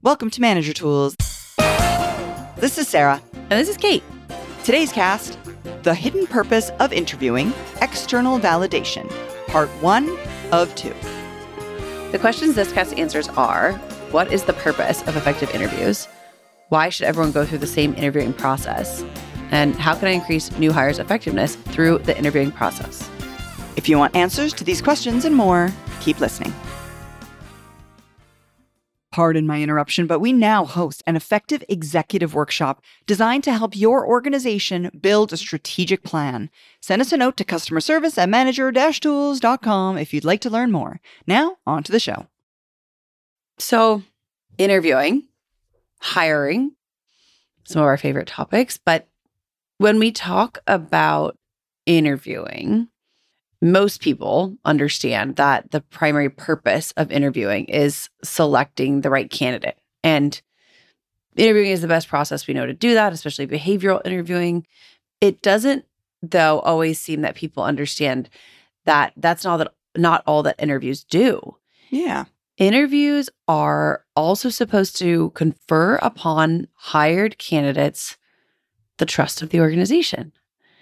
Welcome to Manager Tools. This is Sarah. And this is Kate. Today's cast, The Hidden Purpose of Interviewing, External Validation, Part 1 of 2. The questions this cast answers are, what is the purpose of effective interviews? Why should everyone go through the same interviewing process? And how can I increase new hires' effectiveness through the interviewing process? If you want answers to these questions and more, keep listening. Pardon my interruption, but we now host an effective executive workshop designed to help your organization build a strategic plan. Send us a note to customerservice@manager-tools.com if you'd like to learn more. Now, on to the show. So, interviewing, hiring, some of our favorite topics. But when we talk about interviewing, most people understand that the primary purpose of interviewing is selecting the right candidate. And interviewing is the best process we know to do that, especially behavioral interviewing. It doesn't, though, always seem that people understand that that's not all that interviews do. Yeah. Interviews are also supposed to confer upon hired candidates the trust of the organization.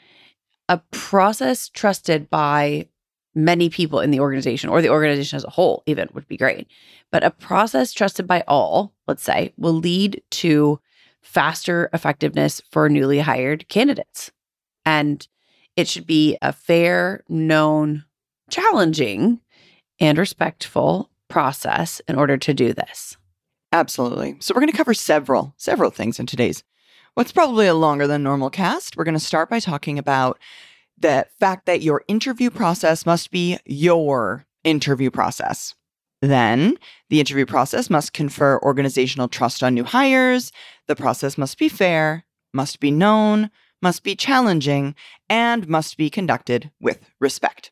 A process trusted by many people in the organization, or the organization as a whole even, would be great. But a process trusted by all, let's say, will lead to faster effectiveness for newly hired candidates. And it should be a fair, known, challenging, and respectful process in order to do this. Absolutely. So we're going to cover several things in today's what's probably a longer than normal cast. We're going to start by talking about the fact that your interview process must be your interview process. Then the interview process must confer organizational trust on new hires. The process must be fair, must be known, must be challenging, and must be conducted with respect.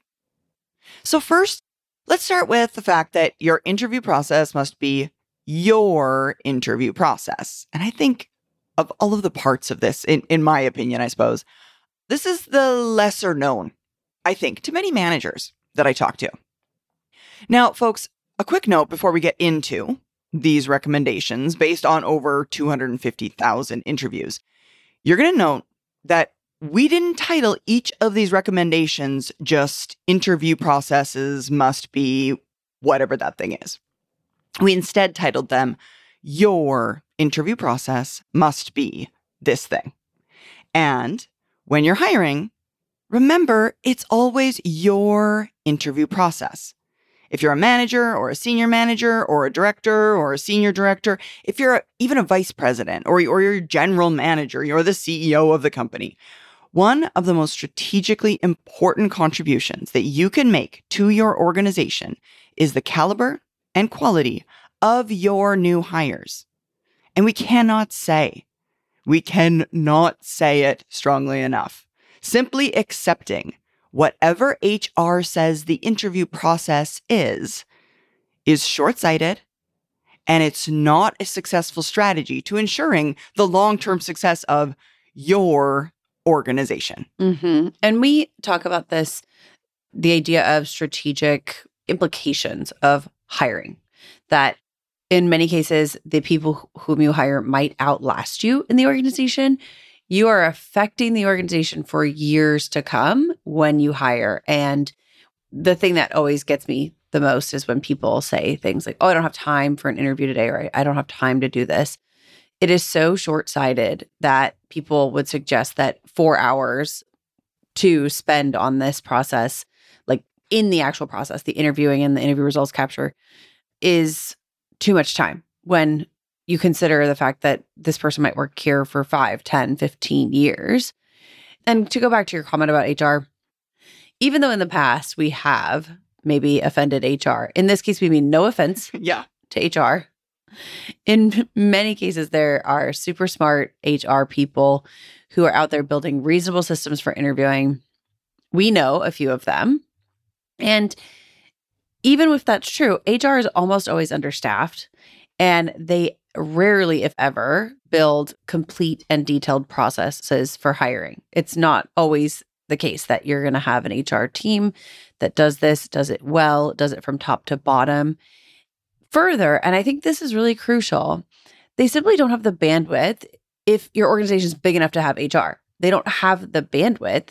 So first, let's start with the fact that your interview process must be your interview process. And I think of all of the parts of this, in my opinion, I suppose, this is the lesser known, I think, to many managers that I talk to. Now, folks, a quick note before we get into these recommendations based on over 250,000 interviews. You're going to note that we didn't title each of these recommendations just interview processes must be whatever that thing is. We instead titled them your interview process must be this thing. And when you're hiring, remember, it's always your interview process. If you're a manager or a senior manager or a director or a senior director, if you're even a vice president or you're a general manager, you're the CEO of the company, one of the most strategically important contributions that you can make to your organization is the caliber and quality of your new hires. And we cannot say it strongly enough. Simply accepting whatever HR says the interview process is short-sighted, and it's not a successful strategy to ensuring the long-term success of your organization. Mm-hmm. And we talk about this, the idea of strategic implications of hiring, that in many cases, the people whom you hire might outlast you in the organization. You are affecting the organization for years to come when you hire. And the thing that always gets me the most is when people say things like, oh, I don't have time for an interview today, or I don't have time to do this. It is so short-sighted that people would suggest that 4 hours to spend on this process, like in the actual process, the interviewing and the interview results capture, is too much time when you consider the fact that this person might work here for 5, 10, 15 years. And to go back to your comment about HR, even though in the past we have maybe offended HR, in this case, we mean no offense to HR. In many cases, there are super smart HR people who are out there building reasonable systems for interviewing. We know a few of them. And even if that's true, HR is almost always understaffed, and they rarely, if ever, build complete and detailed processes for hiring. It's not always the case that you're going to have an HR team that does this, does it well, does it from top to bottom. Further, and I think this is really crucial, they simply don't have the bandwidth if your organization is big enough to have HR. They don't have the bandwidth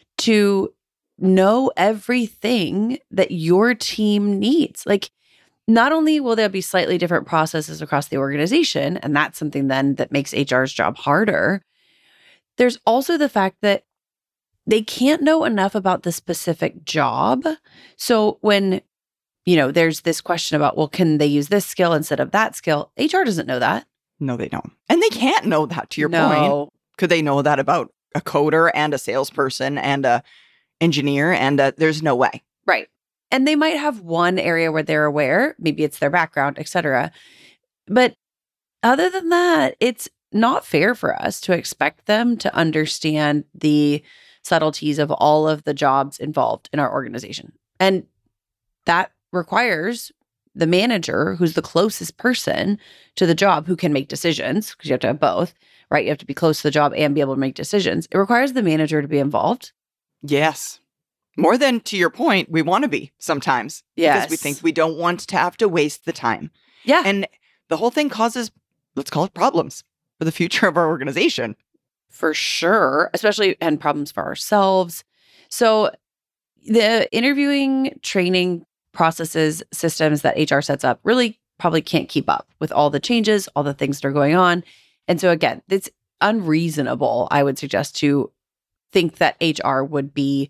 to know everything that your team needs. Like, not only will there be slightly different processes across the organization, and that's something then that makes HR's job harder, there's also the fact that they can't know enough about the specific job. So when, there's this question about, well, can they use this skill instead of that skill? HR doesn't know that. No, they don't. And they can't know that, to your point. Could they know that about a coder and a salesperson and a engineer? And there's no way. Right. And they might have one area where they're aware, maybe it's their background, et cetera. But other than that, it's not fair for us to expect them to understand the subtleties of all of the jobs involved in our organization. And that requires the manager, who's the closest person to the job, who can make decisions, because you have to have both, right? You have to be close to the job and be able to make decisions. It requires the manager to be involved. Yes. More than, to your point, we want to be sometimes. Yes. Because we think we don't want to have to waste the time. Yeah. And the whole thing causes, let's call it, problems for the future of our organization. For sure, especially, and problems for ourselves. So the interviewing, training processes, systems that HR sets up really probably can't keep up with all the changes, all the things that are going on. And so again, it's unreasonable, I would suggest, to think that HR would be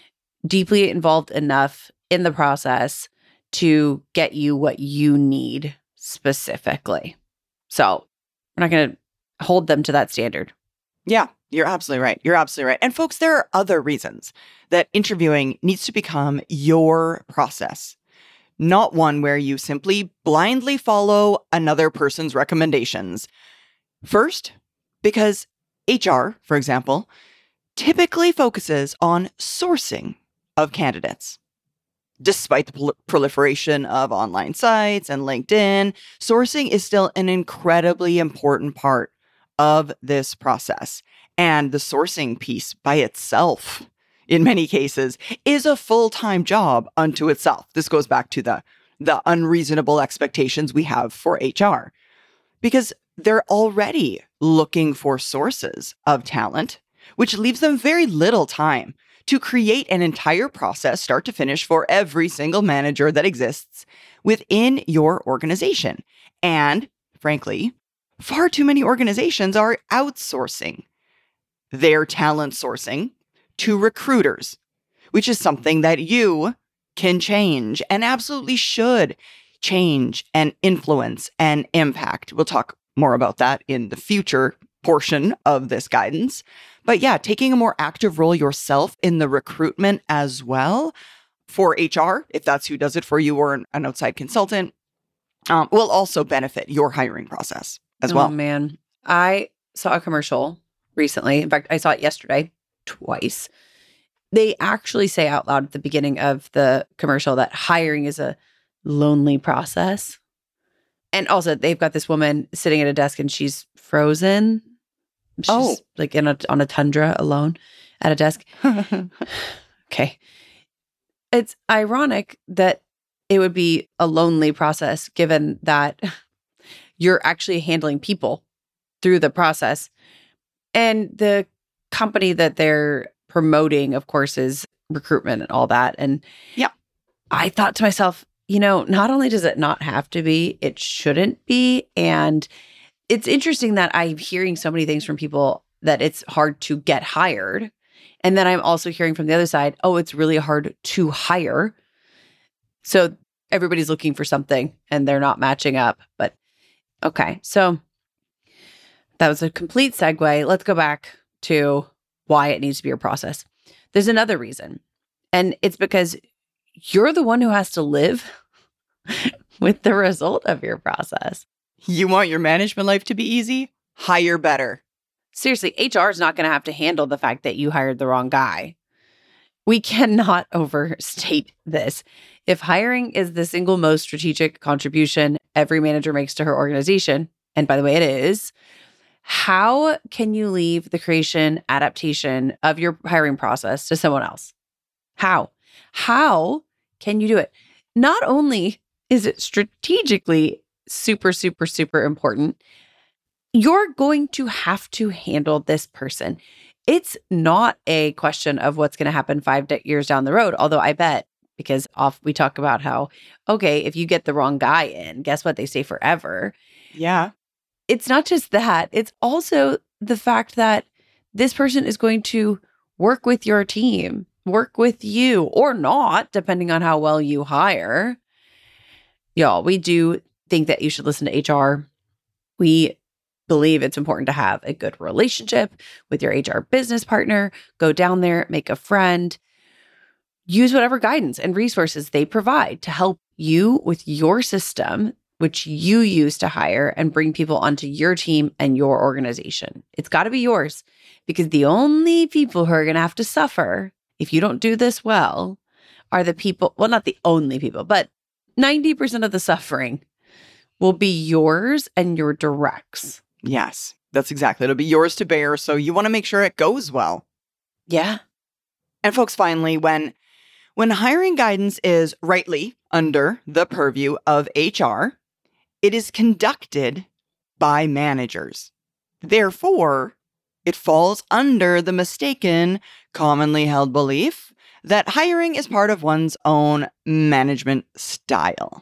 deeply involved enough in the process to get you what you need specifically. So we're not going to hold them to that standard. Yeah, you're absolutely right. You're absolutely right. And folks, there are other reasons that interviewing needs to become your process, not one where you simply blindly follow another person's recommendations. First, because HR, for example, typically focuses on sourcing of candidates. Despite the proliferation of online sites and LinkedIn, sourcing is still an incredibly important part of this process. And the sourcing piece by itself, in many cases, is a full-time job unto itself. This goes back to the unreasonable expectations we have for HR, because they're already looking for sources of talent, which leaves them very little time to create an entire process, start to finish, for every single manager that exists within your organization. And frankly, far too many organizations are outsourcing their talent sourcing to recruiters, which is something that you can change and absolutely should change and influence and impact. We'll talk more about that in the future portion of this guidance. But yeah, taking a more active role yourself in the recruitment as well for HR, if that's who does it for you, or an outside consultant, will also benefit your hiring process as well. Oh, man. I saw a commercial recently. In fact, I saw it yesterday twice. They actually say out loud at the beginning of the commercial that hiring is a lonely process. And also, they've got this woman sitting at a desk and she's frozen. She's like on a tundra alone at a desk. Okay. It's ironic that it would be a lonely process, given that you're actually handling people through the process. And the company that they're promoting, of course, is recruitment and all that. And yeah, I thought to myself, not only does it not have to be, it shouldn't be. And it's interesting that I'm hearing so many things from people that it's hard to get hired. And then I'm also hearing from the other side, it's really hard to hire. So everybody's looking for something and they're not matching up. But okay, so that was a complete segue. Let's go back to why it needs to be your process. There's another reason. And it's because you're the one who has to live with the result of your process. You want your management life to be easy? Hire better. Seriously, HR is not going to have to handle the fact that you hired the wrong guy. We cannot overstate this. If hiring is the single most strategic contribution every manager makes to her organization, and by the way, it is, how can you leave the creation, adaptation of your hiring process to someone else? How can you do it? Not only is it strategically super, super, super important. You're going to have to handle this person. It's not a question of what's going to happen 5 years down the road, although I bet, because we talk about how, okay, if you get the wrong guy in, guess what? They stay forever. Yeah. It's not just that. It's also the fact that this person is going to work with your team, work with you or not, depending on how well you hire. Y'all, we do think that you should listen to HR. We believe it's important to have a good relationship with your HR business partner. Go down there, make a friend, use whatever guidance and resources they provide to help you with your system, which you use to hire and bring people onto your team and your organization. It's got to be yours, because the only people who are going to have to suffer if you don't do this well are the people, well, not the only people, but 90% of the suffering will be yours and your directs. Yes, that's exactly. It'll be yours to bear. So you want to make sure it goes well. Yeah. And folks, finally, when hiring guidance is rightly under the purview of HR, it is conducted by managers. Therefore, it falls under the mistaken, commonly held belief that hiring is part of one's own management style.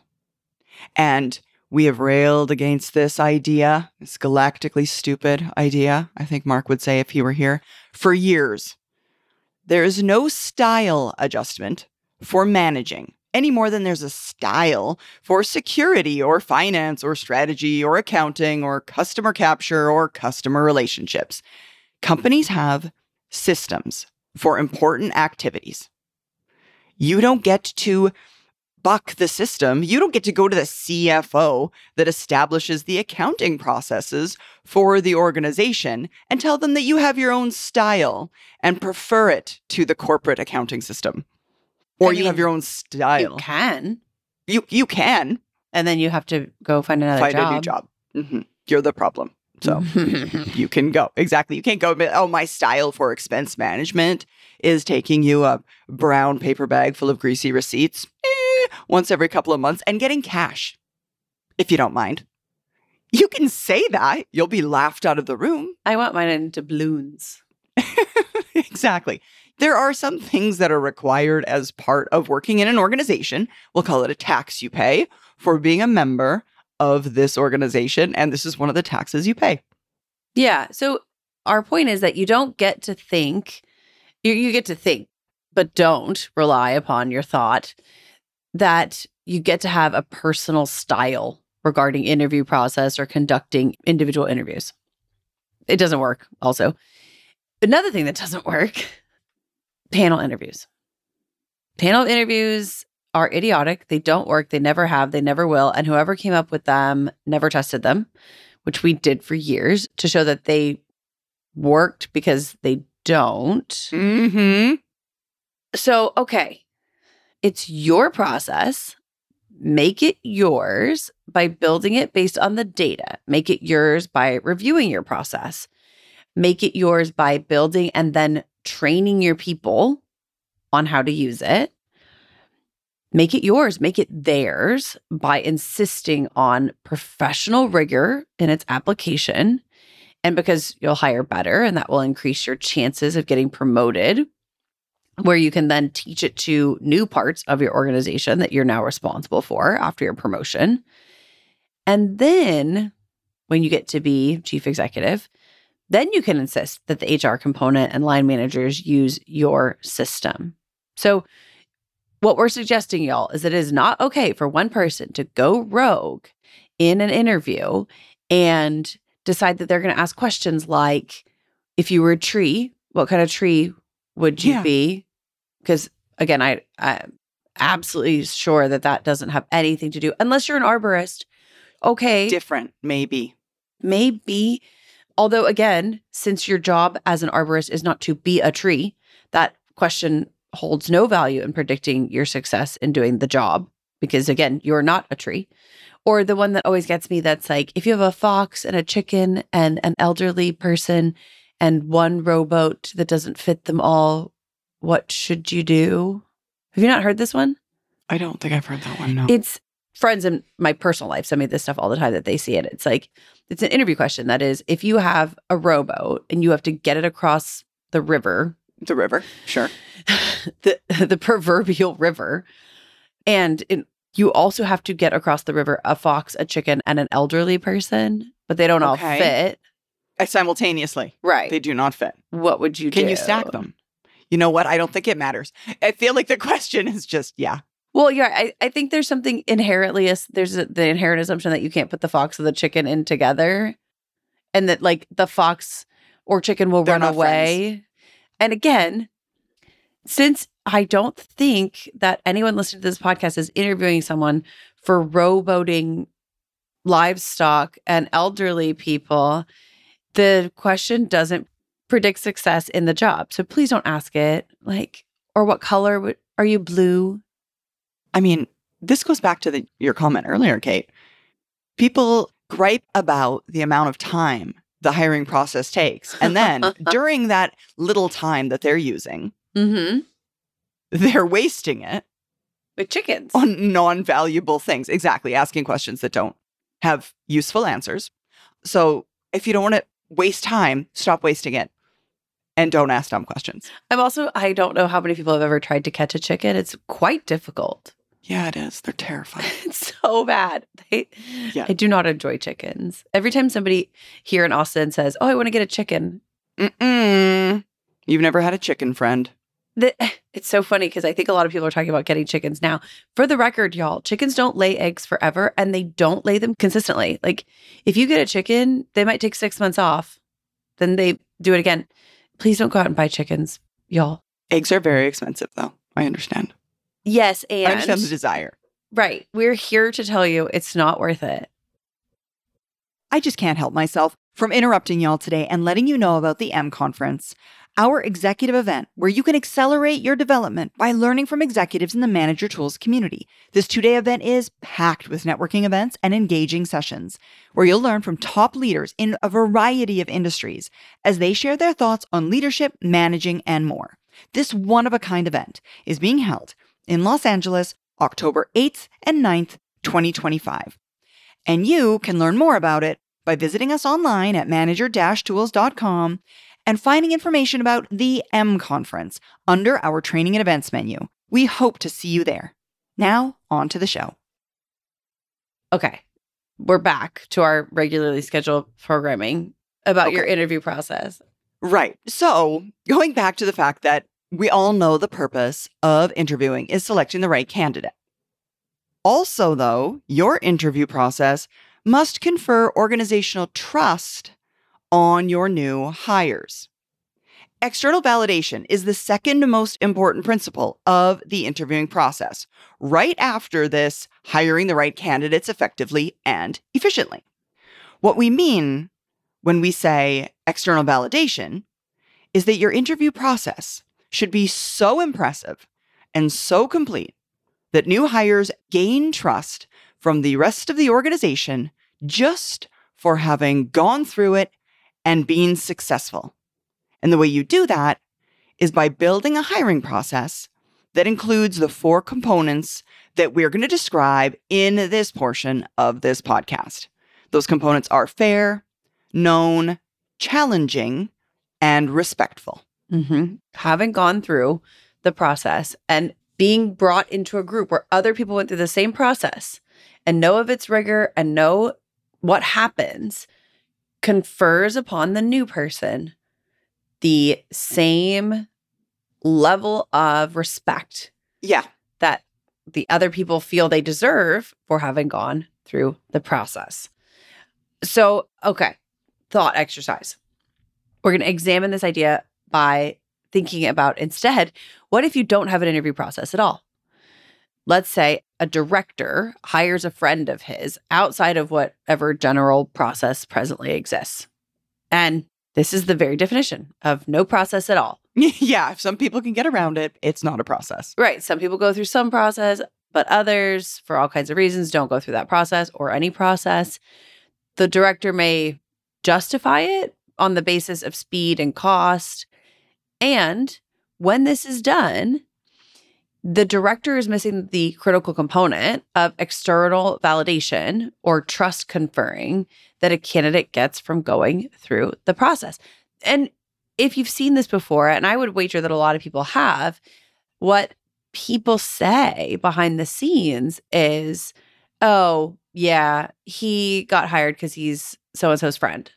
And we have railed against this idea, this galactically stupid idea, I think Mark would say if he were here, for years. There is no style adjustment for managing any more than there's a style for security or finance or strategy or accounting or customer capture or customer relationships. Companies have systems for important activities. You don't get to buck the system. You don't get to go to the CFO that establishes the accounting processes for the organization and tell them that you have your own style and prefer it to the corporate accounting system. Or you have your own style. You can. You can. And then you have to go find another job. Find a new job. Mm-hmm. You're the problem. So you can go. Exactly. You can't go, oh, my style for expense management is taking you a brown paper bag full of greasy receipts once every couple of months and getting cash, if you don't mind. You can say that. You'll be laughed out of the room. I want mine in doubloons. Exactly. There are some things that are required as part of working in an organization. We'll call it a tax you pay for being a member of this organization. And this is one of the taxes you pay. Yeah. So our point is that you don't get to think, you get to think, but don't rely upon your thought that you get to have a personal style regarding interview process or conducting individual interviews. It doesn't work also. Another thing that doesn't work, panel interviews. Panel interviews are idiotic. They don't work. They never have. They never will. And whoever came up with them never tested them, which we did for years to show that they worked, because they don't. Mm-hmm. So, okay, it's your process. Make it yours by building it based on the data. Make it yours by reviewing your process. Make it yours by building and then training your people on how to use it. Make it yours. Make it theirs by insisting on professional rigor in its application. And because you'll hire better, and that will increase your chances of getting promoted, where you can then teach it to new parts of your organization that you're now responsible for after your promotion. And then when you get to be chief executive, then you can insist that the HR component and line managers use your system. So what we're suggesting, y'all, is that it is not okay for one person to go rogue in an interview and decide that they're going to ask questions like, if you were a tree, what kind of tree would you be? Because again, I'm absolutely sure that doesn't have anything to do, unless you're an arborist. Okay. Different, maybe. Maybe. Although again, since your job as an arborist is not to be a tree, that question holds no value in predicting your success in doing the job, because again, you're not a tree. Or the one that always gets me, that's like, if you have a fox and a chicken and an elderly person and one rowboat that doesn't fit them all, what should you do? Have you not heard this one? I don't think I've heard that one, no. It's friends in my personal life send me this stuff all the time that they see it. It's like, it's an interview question. That is, if you have a rowboat and you have to get it across the river, sure. the proverbial river, and you also have to get across the river a fox, a chicken, and an elderly person, but they don't all fit. Simultaneously. Right. They do not fit. What would you do? Can you stack them? You know what? I don't think it matters. I feel like the question is just, yeah. Well, yeah, I think there's something inherently, there's the inherent assumption that you can't put the fox and the chicken in together, and that like the fox or chicken will run away. Friends. And again, since I don't think that anyone listening to this podcast is interviewing someone for rowboating livestock and elderly people, the question doesn't predict success in the job. So please don't ask it. Like, or what color are you blue? I mean, this goes back to your comment earlier, Kate. People gripe about the amount of time the hiring process takes. And then during that little time that they're using, they're wasting it. With chickens. On non-valuable things. Exactly. Asking questions that don't have useful answers. So if you don't want to waste time, stop wasting it. And don't ask dumb questions. I don't know how many people have ever tried to catch a chicken. It's quite difficult. Yeah, it is. They're terrifying. It's so bad. I do not enjoy chickens. Every time somebody here in Austin says, "Oh, I want to get a chicken." You've never had a chicken friend. It's so funny because I think a lot of people are talking about getting chickens now. For the record, y'all, chickens don't lay eggs forever and they don't lay them consistently. Like if you get a chicken, they might take 6 months off. Then they do it again. Please don't go out and buy chickens, y'all. Eggs are very expensive, though. I understand. Yes, and I understand the desire. Right. We're here to tell you it's not worth it. I just can't help myself from interrupting y'all today and letting you know about the M Conference, our executive event where you can accelerate your development by learning from executives in the Manager Tools community. This 2-day event is packed with networking events and engaging sessions where you'll learn from top leaders in a variety of industries as they share their thoughts on leadership, managing, and more. This one-of-a-kind event is being held in Los Angeles, October 8th and 9th, 2025. And you can learn more about it by visiting us online at manager-tools.com and finding information about the M Conference under our training and events menu. We hope to see you there. Now, on to the show. Okay. We're back to our regularly scheduled programming about your interview process. Right. So, going back to the fact that we all know the purpose of interviewing is selecting the right candidate. Also, though, your interview process must confer organizational trust on your new hires. External validation is the second most important principle of the interviewing process, right after this hiring the right candidates effectively and efficiently. What we mean when we say external validation is that your interview process should be so impressive and so complete that new hires gain trust from the rest of the organization just for having gone through it and been successful. And the way you do that is by building a hiring process that includes the 4 components that we're going to describe in this portion of this podcast. Those components are fair, known, challenging, and respectful. Having gone through the process and being brought into a group where other people went through the same process and know of its rigor and know what happens confers upon the new person the same level of respect that the other people feel they deserve for having gone through the process. So, okay, thought exercise. We're going to examine this idea by thinking about instead, what if you don't have an interview process at all? Let's say a director hires a friend of his outside of whatever general process presently exists. And this is the very definition of no process at all. Yeah, if some people can get around it, it's not a process. Right. Some people go through some process, but others, for all kinds of reasons, don't go through that process or any process. The director may justify it on the basis of speed and cost. And when this is done, the director is missing the critical component of external validation or trust conferring that a candidate gets from going through the process. And if you've seen this before, and I would wager that a lot of people have, what people say behind the scenes is, oh, yeah, he got hired because he's so-and-so's friend.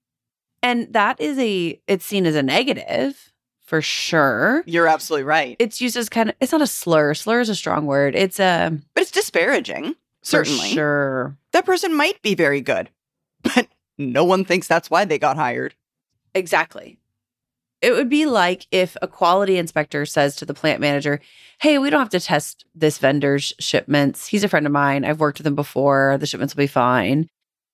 And that is it's seen as a negative for sure. You're absolutely right. It's used as it's not a slur. Slur is a strong word. But it's disparaging, certainly. For sure. That person might be very good, but no one thinks that's why they got hired. Exactly. It would be like if a quality inspector says to the plant manager, hey, we don't have to test this vendor's shipments. He's a friend of mine. I've worked with him before. The shipments will be fine.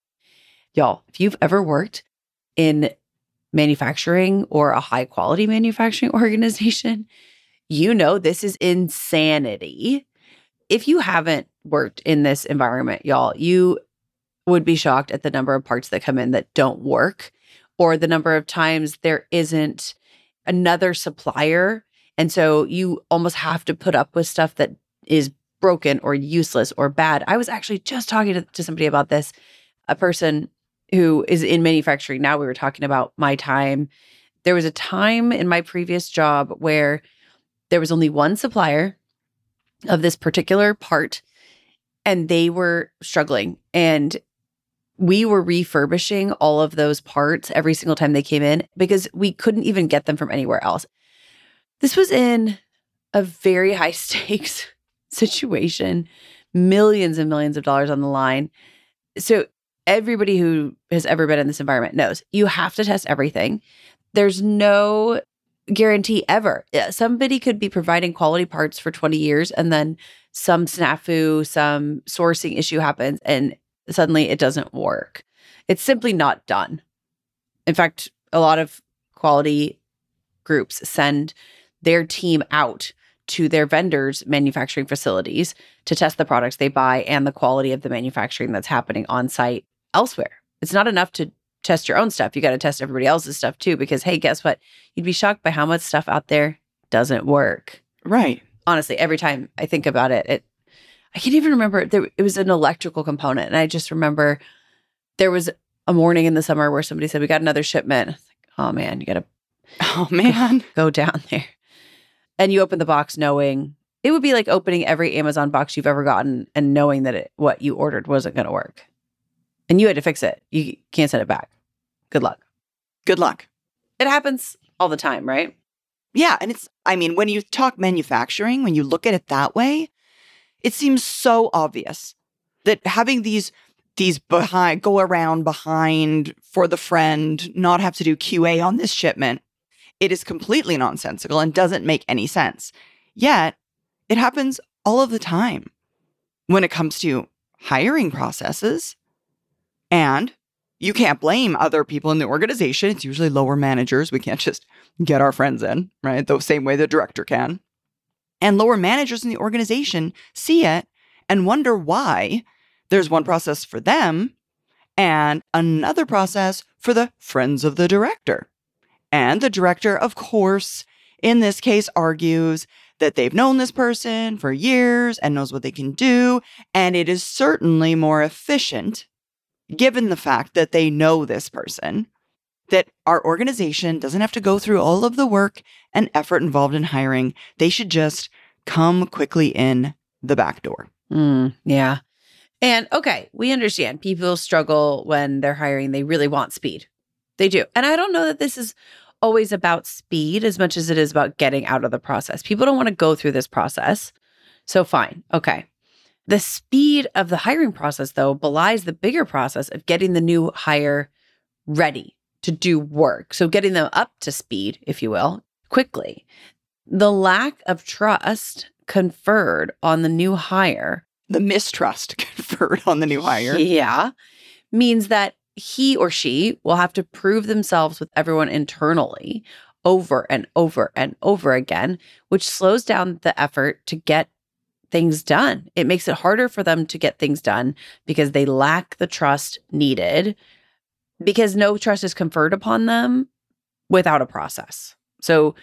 Y'all, if you've ever worked in manufacturing or a high quality manufacturing organization, you know this is insanity. If you haven't worked in this environment, y'all, you would be shocked at the number of parts that come in that don't work, or the number of times there isn't another supplier. And so you almost have to put up with stuff that is broken or useless or bad. I was actually just talking to somebody about this, a person who is in manufacturing now. We were talking about my time. There was a time in my previous job where there was only one supplier of this particular part, and they were struggling. And we were refurbishing all of those parts every single time they came in because we couldn't even get them from anywhere else. This was in a very high stakes situation, millions and millions of dollars on the line. So everybody who has ever been in this environment knows you have to test everything. There's no guarantee ever. Somebody could be providing quality parts for 20 years and then some snafu, some sourcing issue happens and suddenly it doesn't work. It's simply not done. In fact, a lot of quality groups send their team out to their vendors' manufacturing facilities to test the products they buy and the quality of the manufacturing that's happening on site elsewhere. It's not enough to test your own stuff. You got to test everybody else's stuff too, because hey, guess what? You'd be shocked by how much stuff out there doesn't work. Right. Honestly, every time I think about it, I can't even remember. It was an electrical component. And I just remember there was a morning in the summer where somebody said, we got another shipment. I was like, oh man, you got to go down there. And you open the box knowing it would be like opening every Amazon box you've ever gotten and knowing that what you ordered wasn't going to work. And you had to fix it. You can't send it back. Good luck. Good luck. It happens all the time, right? Yeah. And when you talk manufacturing, when you look at it that way, it seems so obvious that having these go around behind for the friend, not have to do QA on this shipment, it is completely nonsensical and doesn't make any sense. Yet, it happens all of the time when it comes to hiring processes. And you can't blame other people in the organization. It's usually lower managers. We can't just get our friends in, right? The same way the director can. And lower managers in the organization see it and wonder why there's one process for them and another process for the friends of the director. And the director, of course, in this case, argues that they've known this person for years and knows what they can do. And it is certainly more efficient, given the fact that they know this person, that our organization doesn't have to go through all of the work and effort involved in hiring. They should just come quickly in the back door. Yeah. And okay, we understand people struggle when they're hiring. They really want speed. They do. And I don't know that this is always about speed as much as it is about getting out of the process. People don't want to go through this process. So fine. Okay. The speed of the hiring process, though, belies the bigger process of getting the new hire ready to do work. So getting them up to speed, if you will, quickly. The lack of trust conferred on the new hire. The mistrust conferred on the new hire. Yeah. Means that he or she will have to prove themselves with everyone internally over and over and over again, which slows down the effort to get things done. It makes it harder for them to get things done because they lack the trust needed, because no trust is conferred upon them without a process. So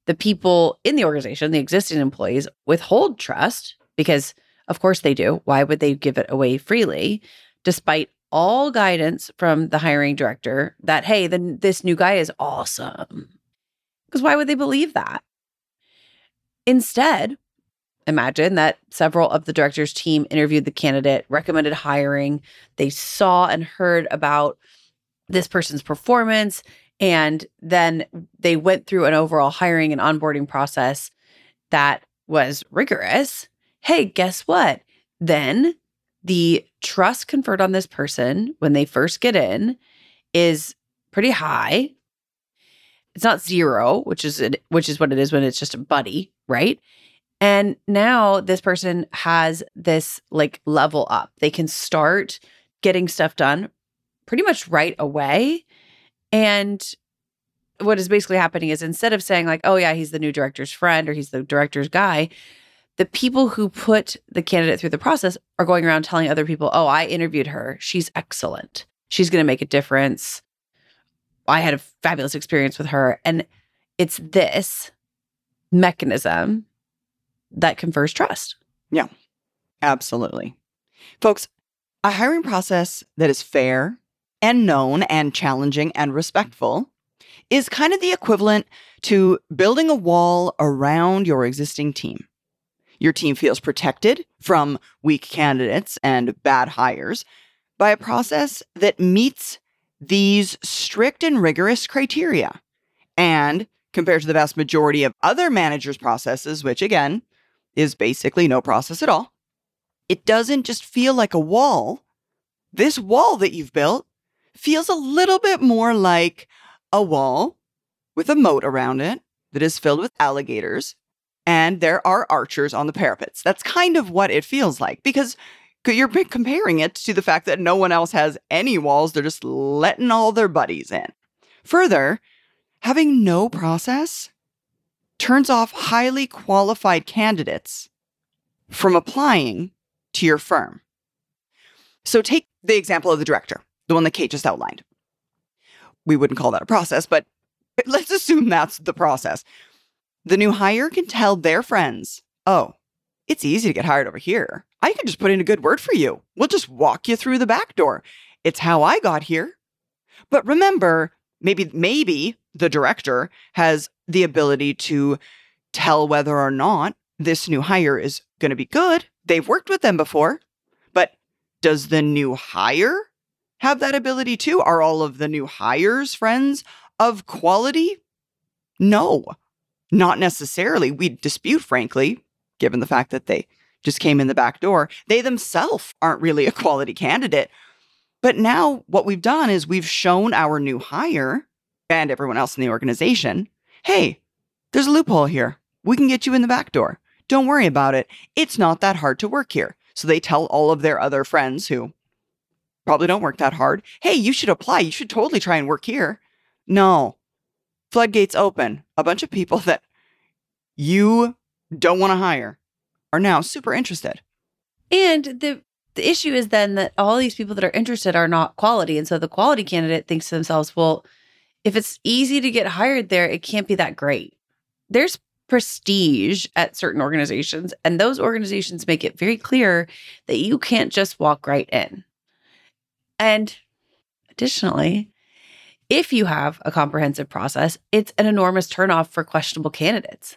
the people in the organization, the existing employees, withhold trust because, of course, they do. Why would they give it away freely, despite all guidance from the hiring director that, hey, then this new guy is awesome? Because why would they believe that? Instead, imagine that several of the director's team interviewed the candidate, recommended hiring. They saw and heard about this person's performance, and then they went through an overall hiring and onboarding process that was rigorous. Hey, guess what? Then the trust conferred on this person when they first get in is pretty high. It's not zero, which is what it is when it's just a buddy, right? And now this person has this like level up. They can start getting stuff done pretty much right away. And what is basically happening is instead of saying like, oh yeah, he's the new director's friend or he's the director's guy, the people who put the candidate through the process are going around telling other people, oh, I interviewed her. She's excellent. She's going to make a difference. I had a fabulous experience with her. And it's this mechanism that confers trust. Yeah, absolutely. Folks, a hiring process that is fair and known and challenging and respectful is kind of the equivalent to building a wall around your existing team. Your team feels protected from weak candidates and bad hires by a process that meets these strict and rigorous criteria. And compared to the vast majority of other managers' processes, which again is basically no process at all, it doesn't just feel like a wall. This wall that you've built feels a little bit more like a wall with a moat around it that is filled with alligators, and there are archers on the parapets. That's kind of what it feels like, because you're comparing it to the fact that no one else has any walls. They're just letting all their buddies in. Further, having no process turns off highly qualified candidates from applying to your firm. So take the example of the director, the one that Kate just outlined. We wouldn't call that a process, but let's assume that's the process. The new hire can tell their friends, oh, it's easy to get hired over here. I can just put in a good word for you. We'll just walk you through the back door. It's how I got here. But remember, maybe the director has the ability to tell whether or not this new hire is going to be good. They've worked with them before. But does the new hire have that ability too? Are all of the new hires friends of quality? No, not necessarily. We dispute, frankly, given the fact that they just came in the back door. They themselves aren't really a quality candidate. But now what we've done is we've shown our new hire and everyone else in the organization, hey, there's a loophole here. We can get you in the back door. Don't worry about it. It's not that hard to work here. So they tell all of their other friends who probably don't work that hard, hey, you should apply. You should totally try and work here. No. Floodgates open. A bunch of people that you don't want to hire are now super interested. And the issue is then that all these people that are interested are not quality. And so the quality candidate thinks to themselves, well, if it's easy to get hired there, it can't be that great. There's prestige at certain organizations, and those organizations make it very clear that you can't just walk right in. And additionally, if you have a comprehensive process, it's an enormous turnoff for questionable candidates.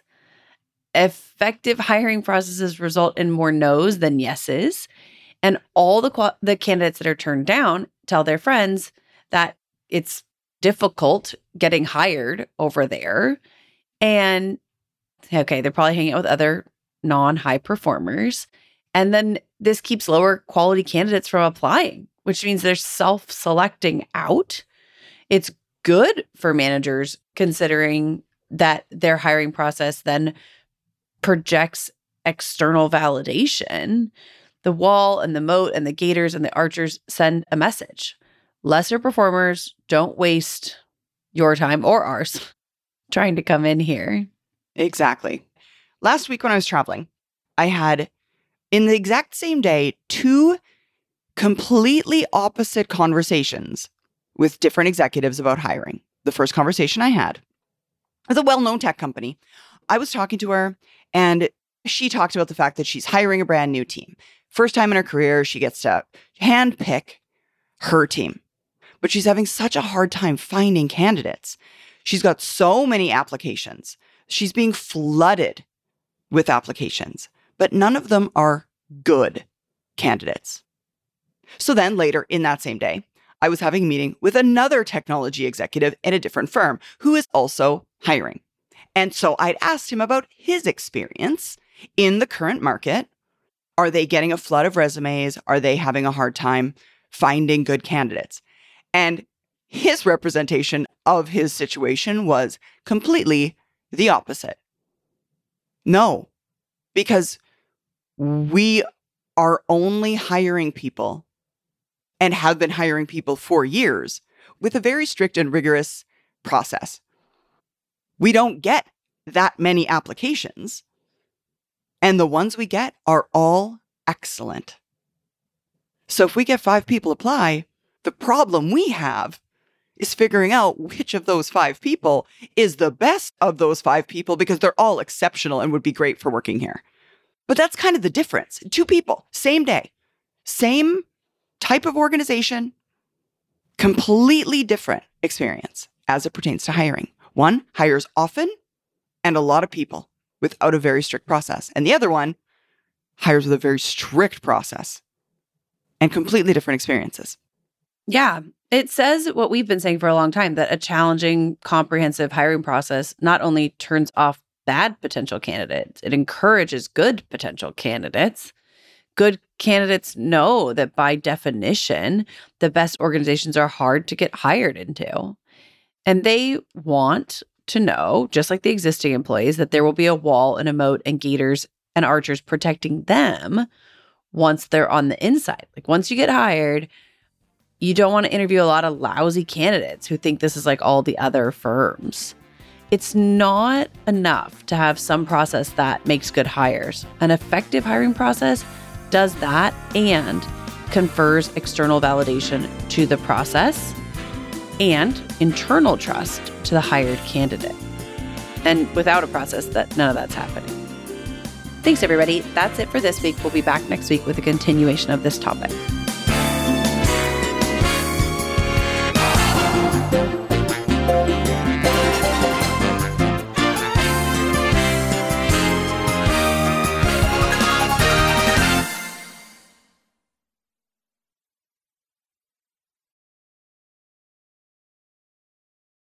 Effective hiring processes result in more no's than yeses. And all the candidates that are turned down tell their friends that it's difficult getting hired over there. And okay, they're probably hanging out with other non-high performers. And then this keeps lower quality candidates from applying, which means they're self-selecting out. It's good for managers considering that their hiring process then projects external validation. The wall and the moat and the gators and the archers send a message. Lesser performers, don't waste your time or ours trying to come in here. Exactly. Last week when I was traveling, I had, in the exact same day, 2 completely opposite conversations with different executives about hiring. The first conversation I had It's a well-known tech company. I was talking to her and she talked about the fact that she's hiring a brand new team. First time in her career, she gets to handpick her team. But she's having such a hard time finding candidates. She's got so many applications. She's being flooded with applications, but none of them are good candidates. So then later in that same day, I was having a meeting with another technology executive in a different firm who is also hiring. And so I'd asked him about his experience in the current market. Are they getting a flood of resumes? Are they having a hard time finding good candidates? And his representation of his situation was completely the opposite. No, because we are only hiring people and have been hiring people for years with a very strict and rigorous process. We don't get that many applications, and the ones we get are all excellent. So if we get 5 people apply, the problem we have is figuring out which of those 5 people is the best of those 5 people because they're all exceptional and would be great for working here. But that's kind of the difference. 2 people, same day, same type of organization, completely different experience as it pertains to hiring. One hires often and a lot of people without a very strict process. And the other one hires with a very strict process and completely different experiences. Yeah. It says what we've been saying for a long time, that a challenging, comprehensive hiring process not only turns off bad potential candidates, it encourages good potential candidates. Good candidates know that by definition, the best organizations are hard to get hired into. And they want to know, just like the existing employees, that there will be a wall and a moat and gaiters and archers protecting them once they're on the inside. Like once you get hired, you don't want to interview a lot of lousy candidates who think this is like all the other firms. It's not enough to have some process that makes good hires. An effective hiring process does that and confers external validation to the process and internal trust to the hired candidate. And without a process, none of that's happening. Thanks, everybody. That's it for this week. We'll be back next week with a continuation of this topic.